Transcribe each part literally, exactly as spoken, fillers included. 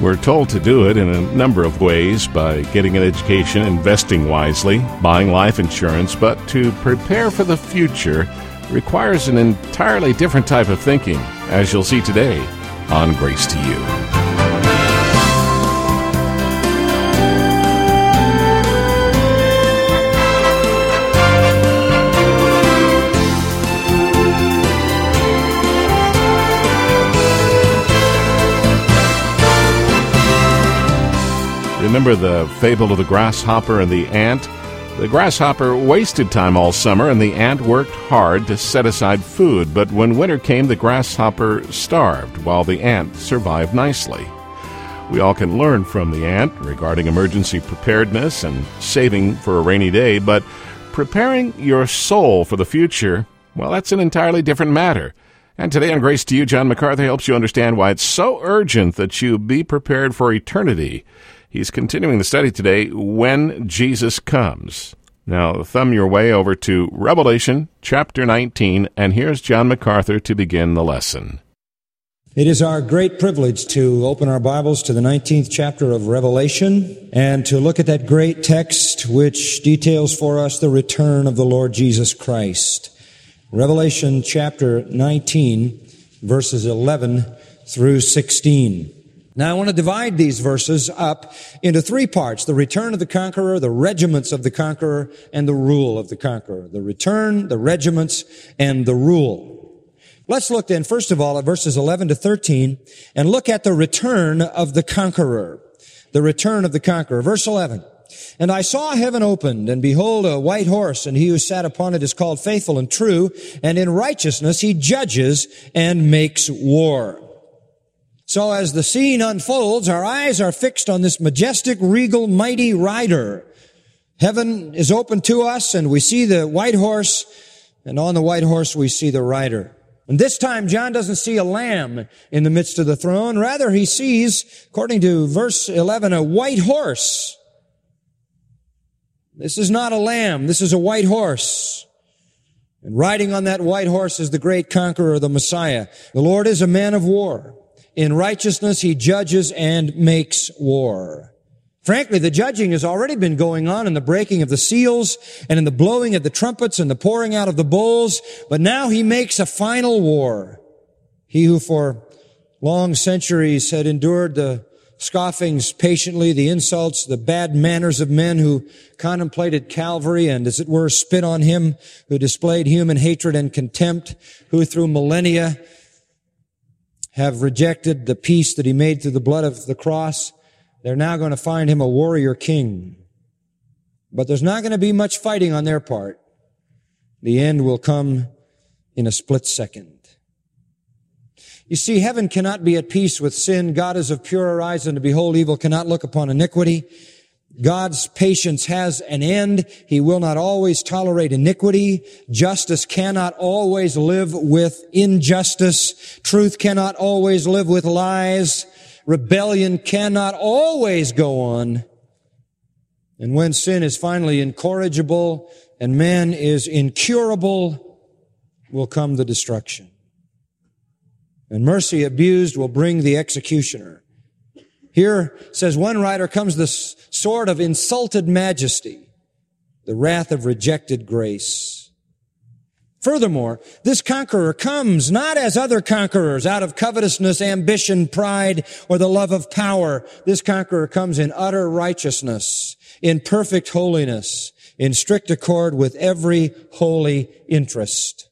We're told to do it in a number of ways, by getting an education, investing wisely, buying life insurance, but to prepare for the future requires an entirely different type of thinking, as you'll see today on Grace to You. Remember the fable of the grasshopper and the ant? The grasshopper wasted time all summer, and the ant worked hard to set aside food. But when winter came, the grasshopper starved, while the ant survived nicely. We all can learn from the ant regarding emergency preparedness and saving for a rainy day, but preparing your soul for the future, well, that's an entirely different matter. And today on Grace to You, John MacArthur helps you understand why it's so urgent that you be prepared for eternity. He's continuing the study today, When Jesus Comes. Now, thumb your way over to Revelation chapter nineteen, and here's John MacArthur to begin the lesson. It is our great privilege to open our Bibles to the nineteenth chapter of Revelation and to look at that great text which details for us the return of the Lord Jesus Christ. Revelation chapter nineteen, verses eleven through sixteen. Now, I want to divide these verses up into three parts: the return of the conqueror, the regiments of the conqueror, and the rule of the conqueror. The return, the regiments, and the rule. Let's look then, first of all, at verses eleven to thirteen, and look at the return of the conqueror. The return of the conqueror. Verse eleven. And I saw heaven opened, and behold, a white horse, and he who sat upon it is called Faithful and True, and in righteousness he judges and makes war. So as the scene unfolds, our eyes are fixed on this majestic, regal, mighty rider. Heaven is open to us, and we see the white horse, and on the white horse we see the rider. And this time John doesn't see a lamb in the midst of the throne. Rather, he sees, according to verse eleven, a white horse. This is not a lamb. This is a white horse. And riding on that white horse is the great conqueror, the Messiah. The Lord is a man of war. In righteousness, he judges and makes war. Frankly, the judging has already been going on in the breaking of the seals and in the blowing of the trumpets and the pouring out of the bowls. But now he makes a final war. He who for long centuries had endured the scoffings patiently, the insults, the bad manners of men who contemplated Calvary and, as it were, spit on him, who displayed human hatred and contempt, who through millennia have rejected the peace that he made through the blood of the cross, they're now going to find him a warrior king. But there's not going to be much fighting on their part. The end will come in a split second. You see, heaven cannot be at peace with sin. God is of purer eyes than to behold evil, cannot look upon iniquity. God's patience has an end. He will not always tolerate iniquity. Justice cannot always live with injustice. Truth cannot always live with lies. Rebellion cannot always go on. And when sin is finally incorrigible and man is incurable, will come the destruction. And mercy abused will bring the executioner. Here, says one writer, comes the sword of insulted majesty, the wrath of rejected grace. Furthermore, this conqueror comes not as other conquerors, out of covetousness, ambition, pride, or the love of power. This conqueror comes in utter righteousness, in perfect holiness, in strict accord with every holy interest.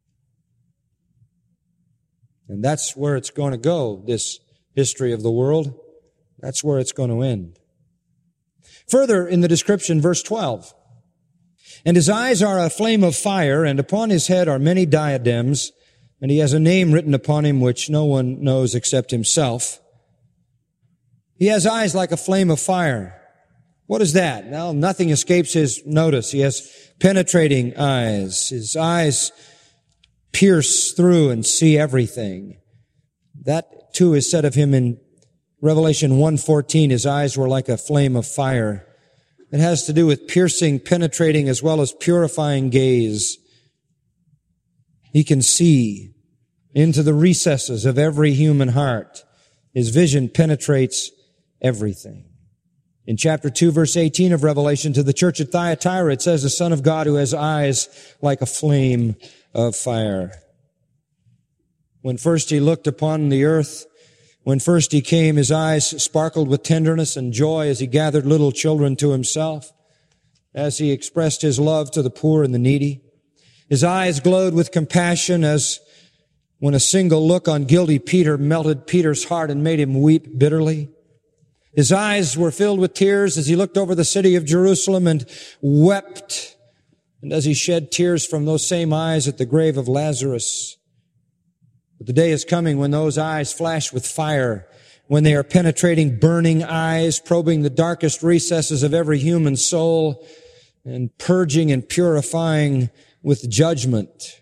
And that's where it's going to go, this history of the world. That's where it's going to end. Further in the description, verse twelve. And his eyes are a flame of fire, and upon his head are many diadems, and he has a name written upon him which no one knows except himself. He has eyes like a flame of fire. What is that? Well, nothing escapes his notice. He has penetrating eyes. His eyes pierce through and see everything. That too is said of him in Revelation one fourteen, his eyes were like a flame of fire. It has to do with piercing, penetrating, as well as purifying gaze. He can see into the recesses of every human heart. His vision penetrates everything. In chapter two, verse eighteen of Revelation, to the church at Thyatira, it says, the Son of God who has eyes like a flame of fire. When first he looked upon the earth, when first he came, his eyes sparkled with tenderness and joy as he gathered little children to himself, as he expressed his love to the poor and the needy. His eyes glowed with compassion as when a single look on guilty Peter melted Peter's heart and made him weep bitterly. His eyes were filled with tears as he looked over the city of Jerusalem and wept, and as he shed tears from those same eyes at the grave of Lazarus. But the day is coming when those eyes flash with fire, when they are penetrating, burning eyes, probing the darkest recesses of every human soul and purging and purifying with judgment.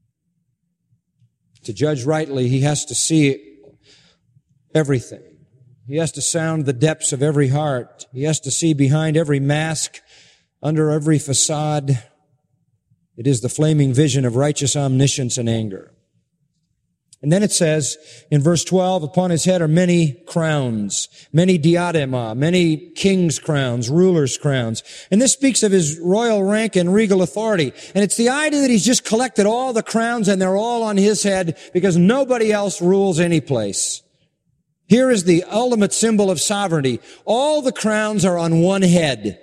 To judge rightly, he has to see everything. He has to sound the depths of every heart. He has to see behind every mask, under every facade. It is the flaming vision of righteous omniscience and anger. And then it says in verse twelve, upon his head are many crowns, many diadema, many king's crowns, rulers' crowns. And this speaks of his royal rank and regal authority. And it's the idea that he's just collected all the crowns and they're all on his head because nobody else rules any place. Here is the ultimate symbol of sovereignty. All the crowns are on one head.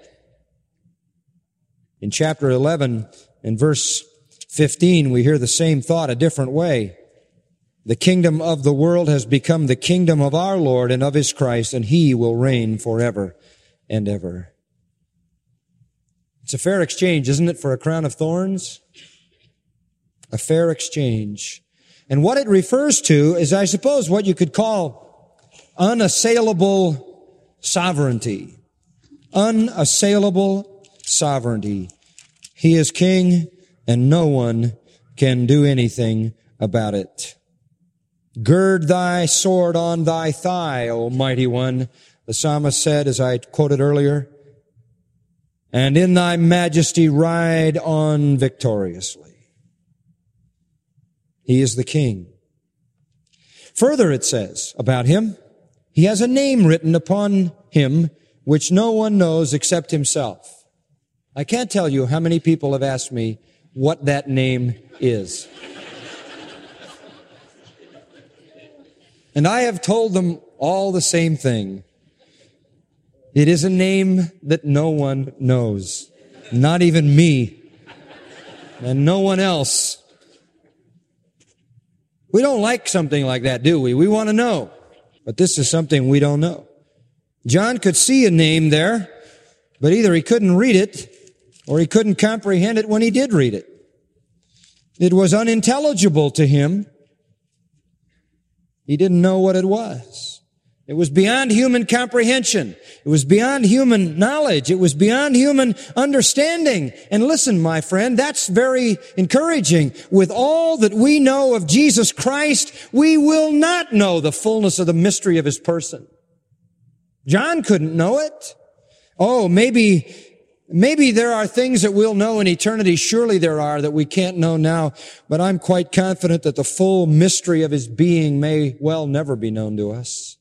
In chapter eleven and verse fifteen, we hear the same thought a different way. The kingdom of the world has become the kingdom of our Lord and of his Christ, and he will reign forever and ever. It's a fair exchange, isn't it, for a crown of thorns? A fair exchange. And what it refers to is, I suppose, what you could call unassailable sovereignty. Unassailable sovereignty. He is king, and no one can do anything about it. Gird thy sword on thy thigh, O mighty one, the psalmist said, as I quoted earlier, and in thy majesty ride on victoriously. He is the king. Further, it says about him, he has a name written upon him which no one knows except himself. I can't tell you how many people have asked me what that name is. And I have told them all the same thing. It is a name that no one knows. Not even me. And no one else. We don't like something like that, do we? We want to know. But this is something we don't know. John could see a name there, but either he couldn't read it or he couldn't comprehend it when he did read it. It was unintelligible to him. He didn't know what it was. It was beyond human comprehension. It was beyond human knowledge. It was beyond human understanding. And listen, my friend, that's very encouraging. With all that we know of Jesus Christ, we will not know the fullness of the mystery of his person. John couldn't know it. Oh, maybe Maybe there are things that we'll know in eternity. Surely there are that we can't know now. But I'm quite confident that the full mystery of his being may well never be known to us.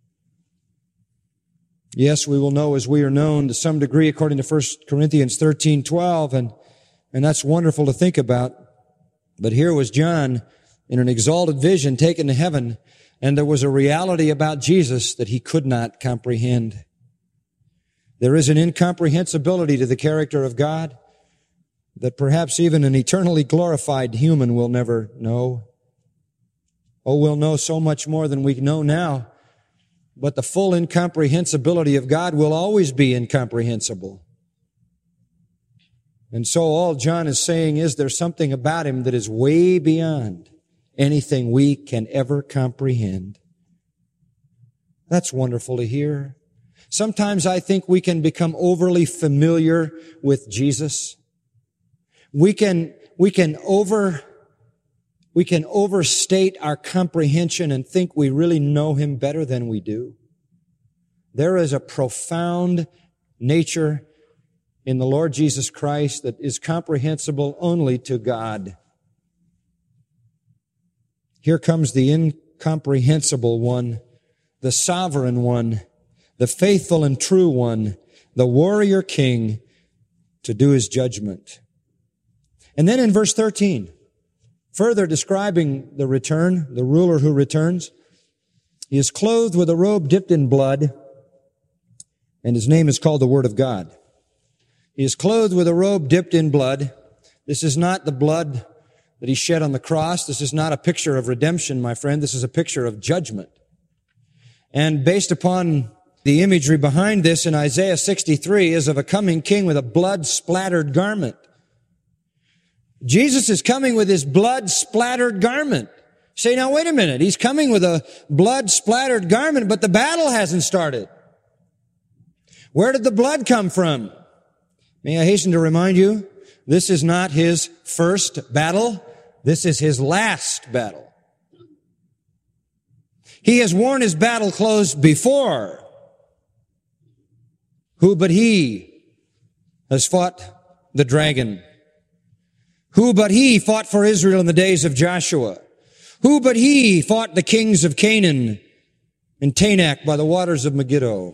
Yes, we will know as we are known to some degree according to First Corinthians thirteen twelve, and, and that's wonderful to think about. But here was John in an exalted vision taken to heaven, and there was a reality about Jesus that he could not comprehend. There is an incomprehensibility to the character of God that perhaps even an eternally glorified human will never know. Oh, we'll know so much more than we know now, but the full incomprehensibility of God will always be incomprehensible. And so all John is saying is there's something about him that is way beyond anything we can ever comprehend. That's wonderful to hear. Sometimes I think we can become overly familiar with Jesus. We can, we can over, we can overstate our comprehension and think we really know him better than we do. There is a profound nature in the Lord Jesus Christ that is comprehensible only to God. Here comes the incomprehensible one, the sovereign one, the faithful and true one, the warrior king, to do his judgment. And then in verse thirteen, further describing the return, the ruler who returns, he is clothed with a robe dipped in blood, and his name is called the Word of God. He is clothed with a robe dipped in blood. This is not the blood that he shed on the cross. This is not a picture of redemption, my friend. This is a picture of judgment. And based upon the imagery behind this in Isaiah sixty-three is of a coming king with a blood-splattered garment. Jesus is coming with his blood-splattered garment. Say, now wait a minute. He's coming with a blood-splattered garment, but the battle hasn't started. Where did the blood come from? May I hasten to remind you, this is not his first battle. This is his last battle. He has worn his battle clothes before. Who but he has fought the dragon? Who but he fought for Israel in the days of Joshua? Who but he fought the kings of Canaan and Tanakh by the waters of Megiddo?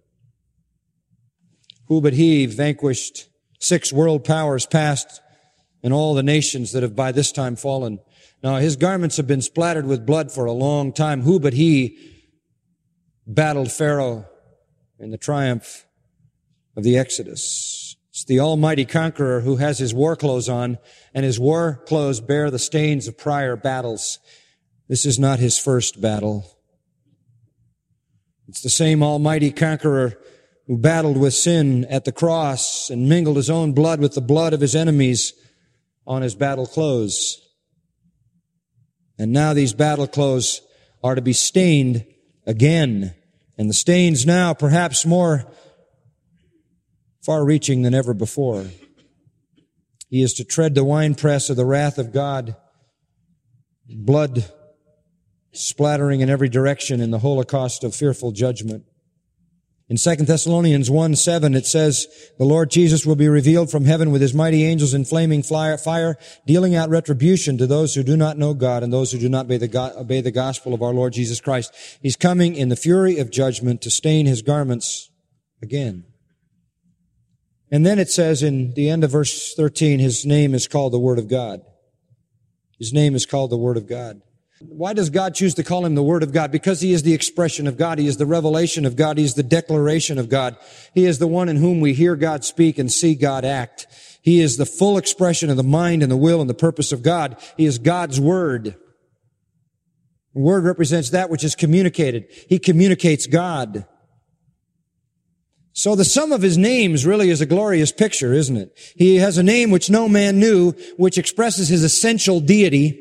Who but he vanquished six world powers past and all the nations that have by this time fallen? Now, his garments have been splattered with blood for a long time. Who but he battled Pharaoh in the triumph of the Exodus? It's the almighty conqueror who has his war clothes on, and his war clothes bear the stains of prior battles. This is not his first battle. It's the same almighty conqueror who battled with sin at the cross and mingled his own blood with the blood of his enemies on his battle clothes. And now these battle clothes are to be stained again. And the stains now perhaps more far-reaching than ever before. He is to tread the winepress of the wrath of God, blood splattering in every direction in the holocaust of fearful judgment. In Second Thessalonians one seven, it says, the Lord Jesus will be revealed from heaven with his mighty angels in flaming fire, dealing out retribution to those who do not know God and those who do not obey the, go- obey the gospel of our Lord Jesus Christ. He's coming in the fury of judgment to stain his garments again. And then it says in the end of verse thirteen, his name is called the Word of God. His name is called the Word of God. Why does God choose to call him the Word of God? Because he is the expression of God. He is the revelation of God. He is the declaration of God. He is the one in whom we hear God speak and see God act. He is the full expression of the mind and the will and the purpose of God. He is God's Word. The Word represents that which is communicated. He communicates God. So the sum of his names really is a glorious picture, isn't it? He has a name which no man knew, which expresses his essential deity.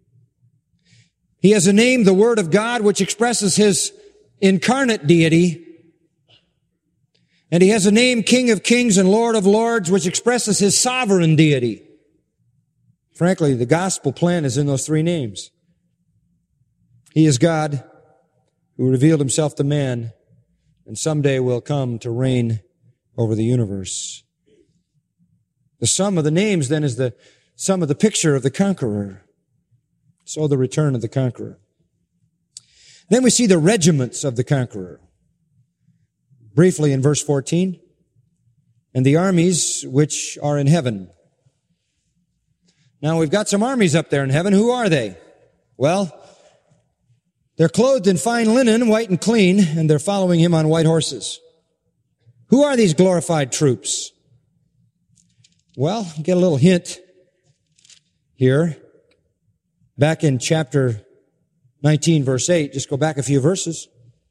He has a name, the Word of God, which expresses his incarnate deity. And he has a name, King of Kings and Lord of Lords, which expresses his sovereign deity. Frankly, the gospel plan is in those three names. He is God who revealed himself to man and someday will come to reign over the universe. The sum of the names then is the sum of the picture of the conqueror. So the return of the conqueror. Then we see the regiments of the conqueror. Briefly in verse fourteen. And the armies which are in heaven. Now we've got some armies up there in heaven. Who are they? Well, they're clothed in fine linen, white and clean, and they're following him on white horses. Who are these glorified troops? Well, get a little hint here. Back in chapter nineteen, verse eight, just go back a few verses.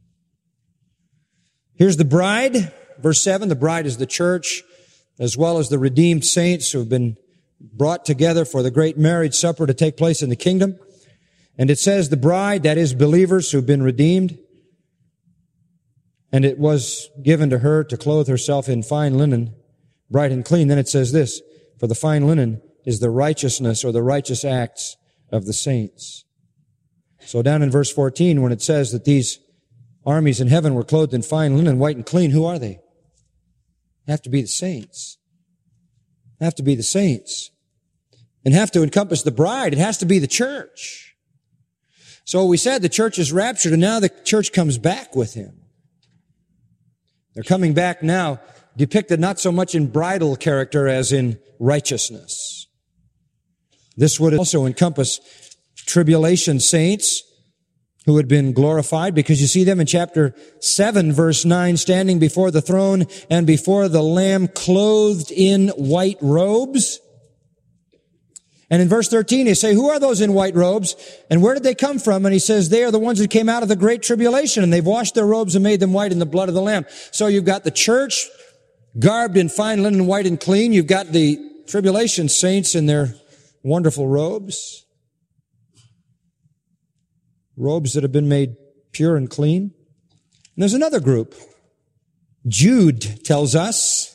Here's the bride, verse seven. The bride is the church, as well as the redeemed saints who have been brought together for the great marriage supper to take place in the kingdom. And it says the bride, that is believers who've been redeemed. And it was given to her to clothe herself in fine linen, bright and clean. Then it says this, for the fine linen is the righteousness or the righteous acts of the saints. So down in verse fourteen, when it says that these armies in heaven were clothed in fine linen, white and clean, who are they? They have to be the saints. They have to be the saints. And have to encompass the bride. It has to be the church. So we said the church is raptured, and now the church comes back with him. They're coming back now, depicted not so much in bridal character as in righteousness. This would also encompass tribulation saints who had been glorified, because you see them in chapter seven, verse nine, standing before the throne and before the Lamb, clothed in white robes. And in verse thirteen, he say, who are those in white robes? And where did they come from? And he says, they are the ones that came out of the great tribulation, and they've washed their robes and made them white in the blood of the Lamb. So you've got the church garbed in fine linen, white and clean. You've got the tribulation saints in their wonderful robes. Robes that have been made pure and clean. And there's another group. Jude tells us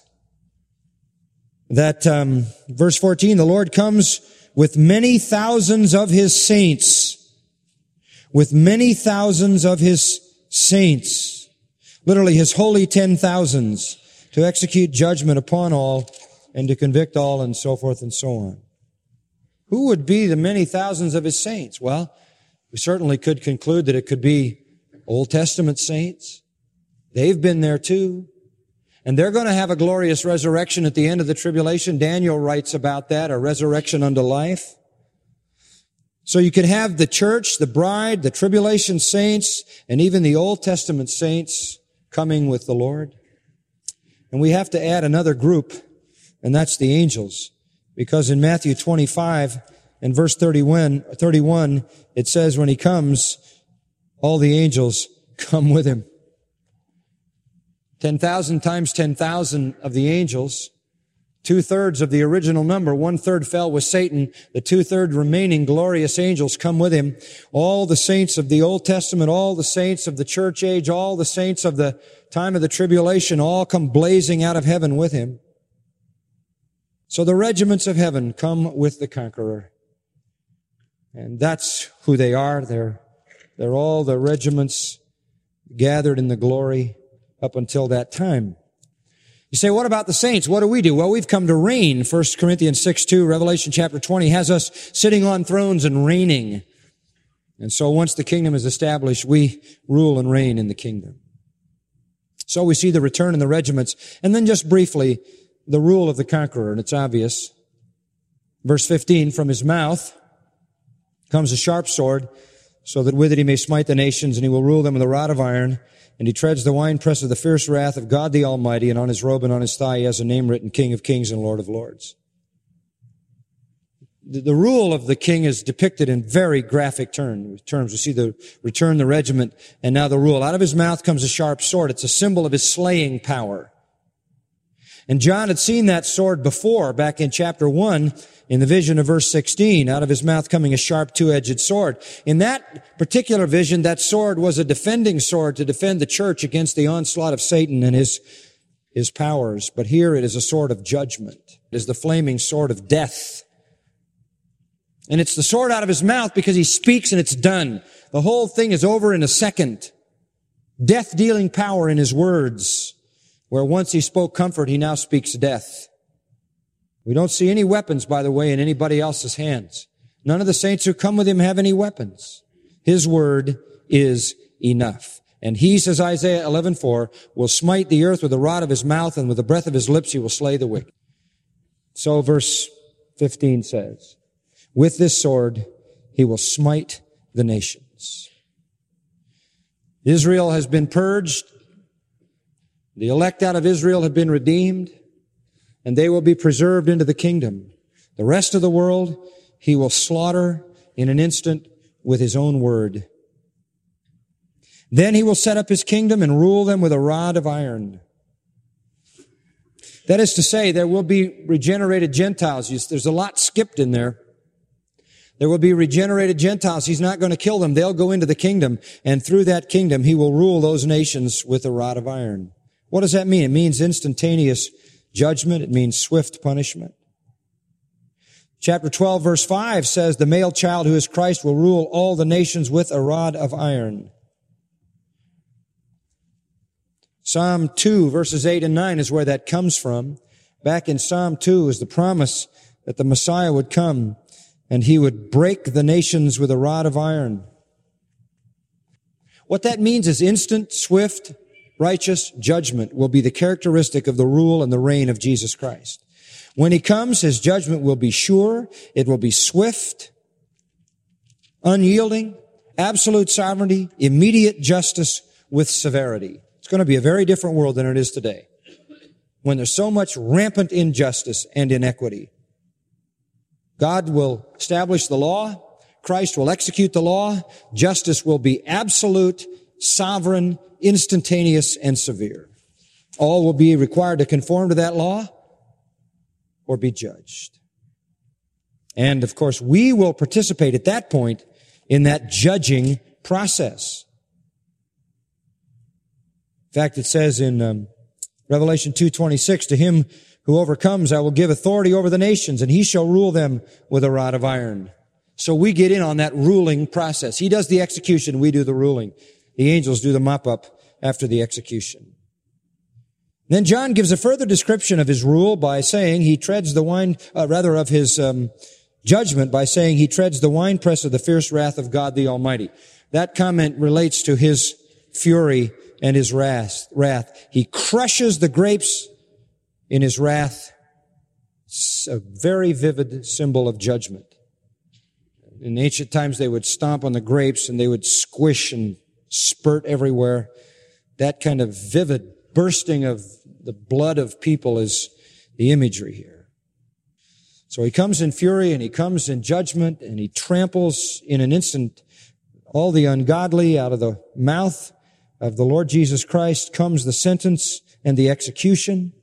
that, um, verse fourteen, the Lord comes with many thousands of his saints. With many thousands of his saints. Literally his holy ten thousands, to execute judgment upon all and to convict all, and so forth and so on. Who would be the many thousands of his saints? Well, we certainly could conclude that it could be Old Testament saints. They've been there too. And they're going to have a glorious resurrection at the end of the tribulation. Daniel writes about that, a resurrection unto life. So you could have the church, the bride, the tribulation saints, and even the Old Testament saints coming with the Lord. And we have to add another group, and that's the angels. Because in Matthew twenty-five, in verse thirty-one, thirty-one, it says when he comes, all the angels come with him. ten thousand times ten thousand of the angels, two-thirds of the original number, one-third fell with Satan, the two-third remaining glorious angels come with him. All the saints of the Old Testament, all the saints of the church age, all the saints of the time of the tribulation, all come blazing out of heaven with him. So the regiments of heaven come with the conqueror. And that's who they are. They're, they're all the regiments gathered in the glory up until that time. You say, what about the saints? What do we do? Well, we've come to reign. First Corinthians six two, Revelation chapter twenty has us sitting on thrones and reigning. And so once the kingdom is established, we rule and reign in the kingdom. So we see the return in the regiments. And then just briefly, the rule of the conqueror, and it's obvious. Verse fifteen, from his mouth comes a sharp sword, so that with it he may smite the nations, and he will rule them with a rod of iron. And he treads the winepress of the fierce wrath of God the Almighty, and on his robe and on his thigh he has a name written, King of Kings and Lord of Lords. The, the rule of the king is depicted in very graphic term, terms. We see the return, the regiment, and now the rule. Out of his mouth comes a sharp sword. It's a symbol of his slaying power. And John had seen that sword before, back in chapter one, in the vision of verse sixteen, out of his mouth coming a sharp two-edged sword. In that particular vision, that sword was a defending sword to defend the church against the onslaught of Satan and his, his powers. But here it is a sword of judgment. It is the flaming sword of death. And it's the sword out of his mouth because he speaks and it's done. The whole thing is over in a second. Death-dealing power in his words. Where once he spoke comfort, he now speaks death. We don't see any weapons, by the way, in anybody else's hands. None of the saints who come with him have any weapons. His word is enough. And he, says Isaiah eleven four, will smite the earth with the rod of his mouth, and with the breath of his lips he will slay the wicked. So verse fifteen says, with this sword he will smite the nations. Israel has been purged. The elect out of Israel have been redeemed, and they will be preserved into the kingdom. The rest of the world he will slaughter in an instant with his own word. Then he will set up his kingdom and rule them with a rod of iron. That is to say, there will be regenerated Gentiles. There's a lot skipped in there. There will be regenerated Gentiles. He's not going to kill them. They'll go into the kingdom, and through that kingdom he will rule those nations with a rod of iron. What does that mean? It means instantaneous judgment. It means swift punishment. Chapter twelve, verse five says, the male child who is Christ will rule all the nations with a rod of iron. Psalm two, verses eight and nine is where that comes from. Back in Psalm two is the promise that the Messiah would come and he would break the nations with a rod of iron. What that means is instant, swift, righteous judgment will be the characteristic of the rule and the reign of Jesus Christ. When he comes, his judgment will be sure, it will be swift, unyielding, absolute sovereignty, immediate justice with severity. It's going to be a very different world than it is today, when there's so much rampant injustice and inequity. God will establish the law, Christ will execute the law, justice will be absolute, sovereign, instantaneous, and severe. All will be required to conform to that law or be judged. And, of course, we will participate at that point in that judging process. In fact, it says in um, Revelation two twenty-six, to him who overcomes, I will give authority over the nations, and he shall rule them with a rod of iron. So we get in on that ruling process. He does the execution, we do the ruling. The angels do the mop-up after the execution. Then John gives a further description of his rule by saying he treads the wine, uh, rather of his um, judgment by saying he treads the winepress of the fierce wrath of God the Almighty. That comment relates to his fury and his wrath. wrath. He crushes the grapes in his wrath. It's a very vivid symbol of judgment. In ancient times, they would stomp on the grapes and they would squish and spurt everywhere. That kind of vivid bursting of the blood of people is the imagery here. So he comes in fury and he comes in judgment and he tramples in an instant all the ungodly. Out of the mouth of the Lord Jesus Christ comes the sentence and the execution.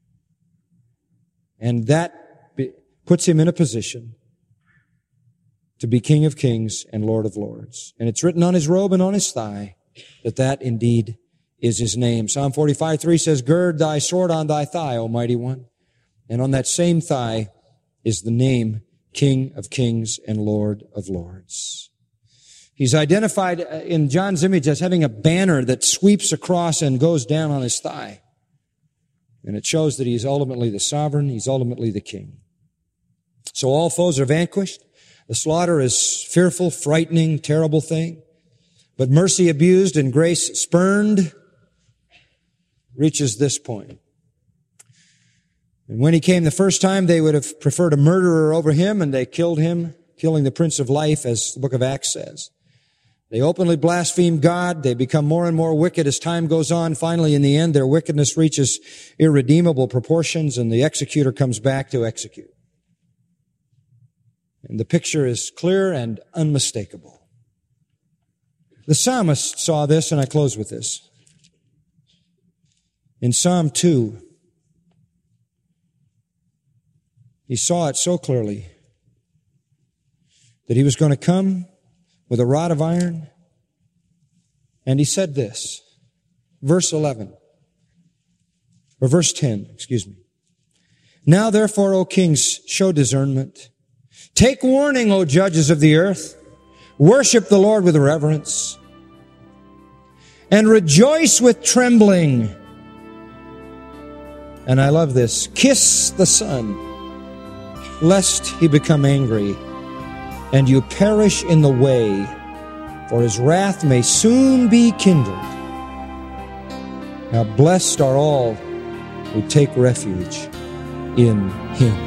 And that puts him in a position to be King of Kings and Lord of Lords. And it's written on his robe and on his thigh that that indeed is his name. Psalm forty-five three says, gird thy sword on thy thigh, O mighty one. And on that same thigh is the name King of Kings and Lord of Lords. He's identified in John's image as having a banner that sweeps across and goes down on his thigh. And it shows that he's ultimately the sovereign, he's ultimately the king. So all foes are vanquished. The slaughter is fearful, frightening, terrible thing. But mercy abused and grace spurned reaches this point. And when he came the first time, they would have preferred a murderer over him, and they killed him, killing the Prince of Life, as the book of Acts says. They openly blaspheme God. They become more and more wicked as time goes on. Finally, in the end, their wickedness reaches irredeemable proportions, and the executor comes back to execute. And the picture is clear and unmistakable. The psalmist saw this, and I close with this. In Psalm two, he saw it so clearly that he was going to come with a rod of iron. And he said this, verse eleven, or verse ten, excuse me. Now therefore, O kings, show discernment. Take warning, O judges of the earth. Worship the Lord with reverence. And rejoice with trembling. And I love this. Kiss the Son, lest he become angry, and you perish in the way, for his wrath may soon be kindled. Now blessed are all who take refuge in him.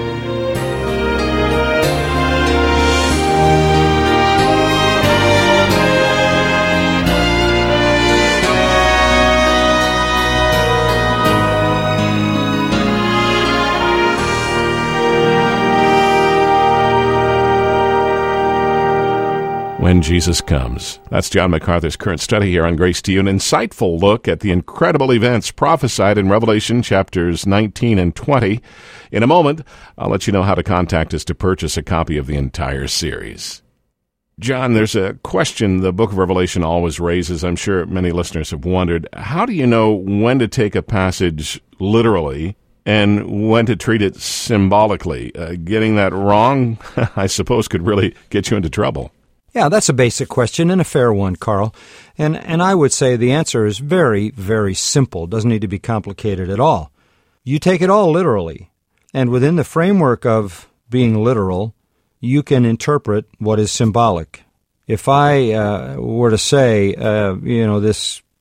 When Jesus Comes. That's John MacArthur's current study here on Grace to You, an insightful look at the incredible events prophesied in Revelation chapters nineteen and twenty. In a moment, I'll let you know how to contact us to purchase a copy of the entire series. John, there's a question the book of Revelation always raises. I'm sure many listeners have wondered. How do you know when to take a passage literally and when to treat it symbolically? Uh, getting that wrong, I suppose, could really get you into trouble. Yeah, that's a basic question and a fair one, Carl. And and I would say the answer is very, very simple. It doesn't need to be complicated at all. You take it all literally. And within the framework of being literal, you can interpret what is symbolic. If I uh, were to say, uh, you know, this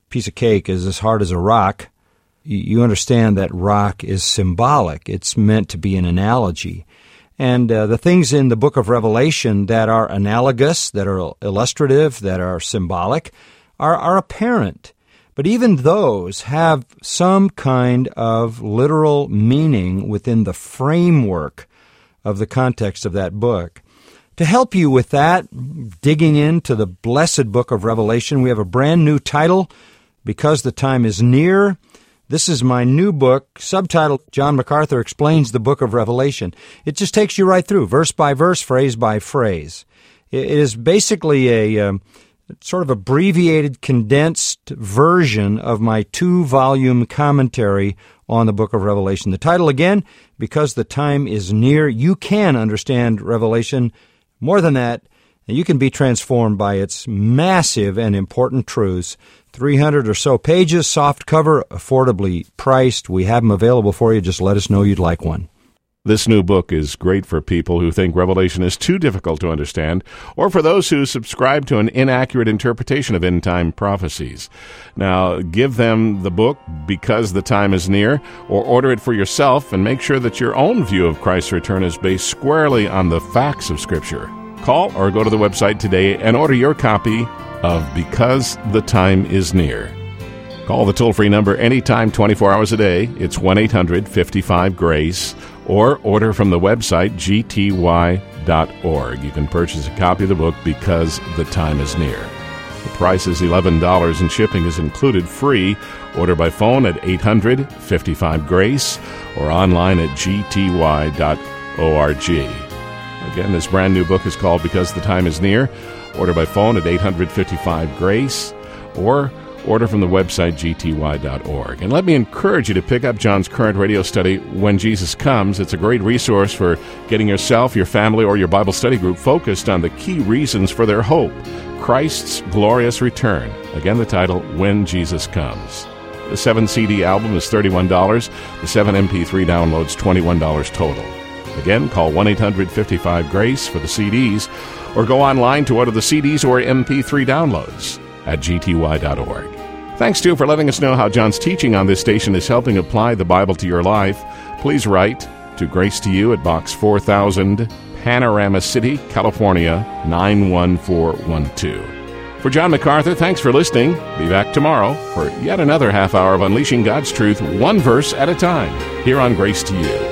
piece of cake is as hard as a rock, you understand that rock is symbolic. It's meant to be an analogy. And uh, the things in the book of Revelation that are analogous, that are illustrative, that are symbolic, are, are apparent. But even those have some kind of literal meaning within the framework of the context of that book. To help you with that, digging into the blessed book of Revelation, we have a brand new title, Because the Time is Near. This is my new book, subtitled John MacArthur Explains the Book of Revelation. It just takes you right through, verse by verse, phrase by phrase. It is basically a um, sort of abbreviated, condensed version of my two-volume commentary on the book of Revelation. The title again, Because the Time is Near. You can understand Revelation. More than that, you can be transformed by its massive and important truths. three hundred or so pages, soft cover, affordably priced. We have them available for you. Just let us know you'd like one. This new book is great for people who think Revelation is too difficult to understand, or for those who subscribe to an inaccurate interpretation of end-time prophecies. Now, give them the book Because the Time is Near, or order it for yourself and make sure that your own view of Christ's return is based squarely on the facts of Scripture. Call or go to the website today and order your copy of Because the Time is Near. Call the toll-free number anytime, twenty-four hours a day. It's one eight hundred fifty-five GRACE, or order from the website g t y dot org. You can purchase a copy of the book Because the Time is Near. The price is eleven dollars and shipping is included free. Order by phone at eight hundred fifty-five GRACE or online at g t y dot org. Again, this brand new book is called Because the Time is Near. Order by phone at eight hundred fifty-five GRACE or order from the website g t y dot org. And let me encourage you to pick up John's current radio study, When Jesus Comes. It's a great resource for getting yourself, your family, or your Bible study group focused on the key reasons for their hope, Christ's glorious return. Again, the title, When Jesus Comes. The seven C D album is thirty-one dollars. The seven M P three downloads, twenty-one dollars total. Again, call one eight hundred fifty-five GRACE for the C Ds, or go online to order the C Ds or M P three downloads at g t y dot org. Thanks, too, for letting us know how John's teaching on this station is helping apply the Bible to your life. Please write to Grace to You at Box four thousand, Panorama City, California, nine one four one two. For John MacArthur, thanks for listening. Be back tomorrow for yet another half hour of Unleashing God's Truth, one verse at a time, here on Grace to You.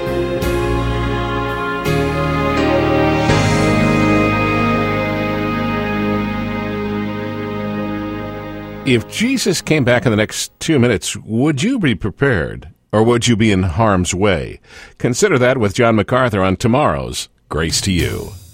If Jesus came back in the next two minutes, would you be prepared, or would you be in harm's way? Consider that with John MacArthur on tomorrow's Grace to You.